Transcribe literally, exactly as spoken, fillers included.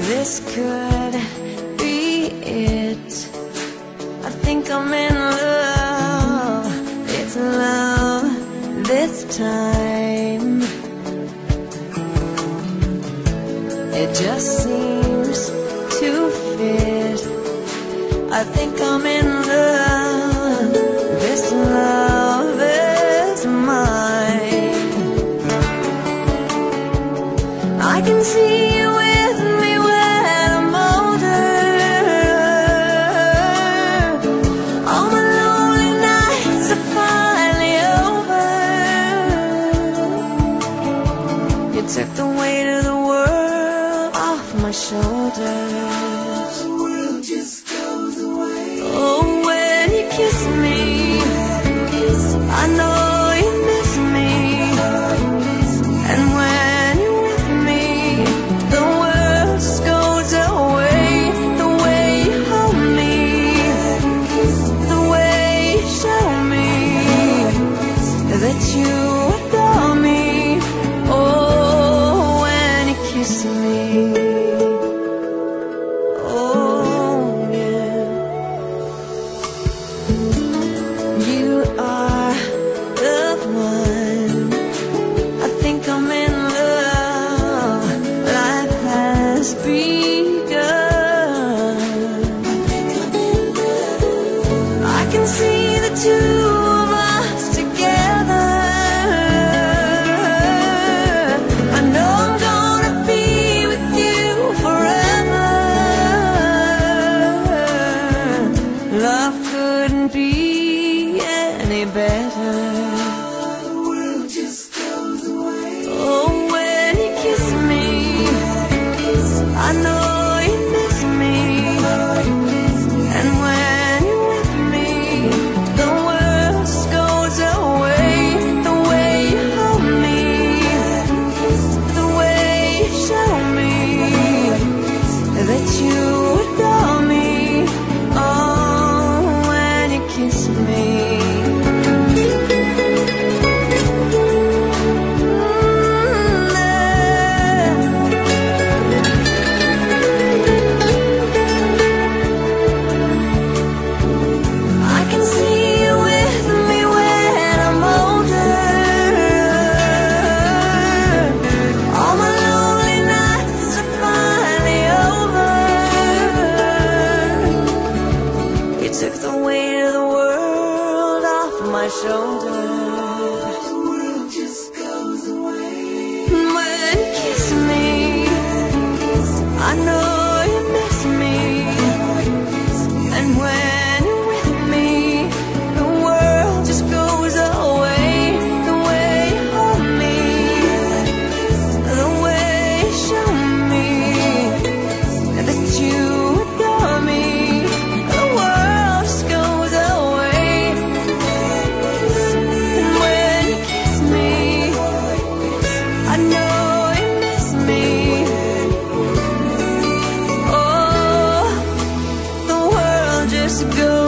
this could be it. I think I'm in love. It's love this time. It just seems to fit. I think I'm in love. This love is mine. I can see you with me when I'm older. All my lonely nights are finally over. You took the weight of the world off my shoulders. The world just goes away. Oh, when you kiss me, I know you miss me. And when you're with me, the world just goes away. The way you hold me, the way you show me that you adore me. Oh, when you kiss me. Go